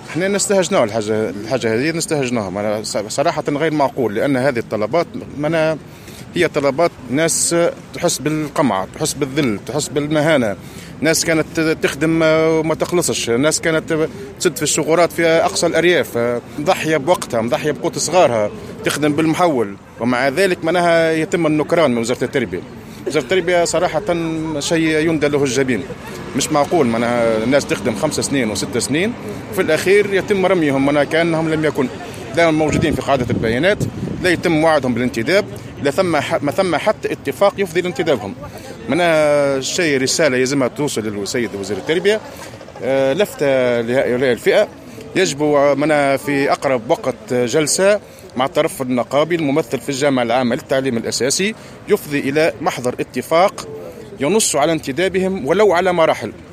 احنا نستهجنوها الحاجة هذه نستهجنوها. صراحة غير معقول، لأن هذه الطلبات هي طلبات ناس تحس بالقمع، تحس بالذل، تحس بالمهانة. ناس كانت تخدم وما تخلصش، ناس كانت تسد في الشغورات في أقصى الأرياف، مضحية بوقتها، مضحية بقوت صغارها، تخدم بالمحول، ومع ذلك منها يتم النكران من وزارة التربية. وزارة التربية صراحة شيء يندى له الجبين. مش معقول منها الناس تخدم 5 سنين و6 سنين وفي الأخير يتم رميهم منها كأنهم لم يكن لا موجودين في قاعدة البيانات، لا يتم وعدهم بالانتداب، ما ثم حتى اتفاق يفضي لانتدابهم. منها شيء رسالة يلزمها توصل للسيد وزير التربية، لفتة لهؤلاء الفئة. يجب منها في أقرب وقت جلسة مع الطرف النقابي الممثل في الجامعة العامة للتعليم الأساسي يفضي إلى محضر اتفاق ينص على انتدابهم ولو على مراحل.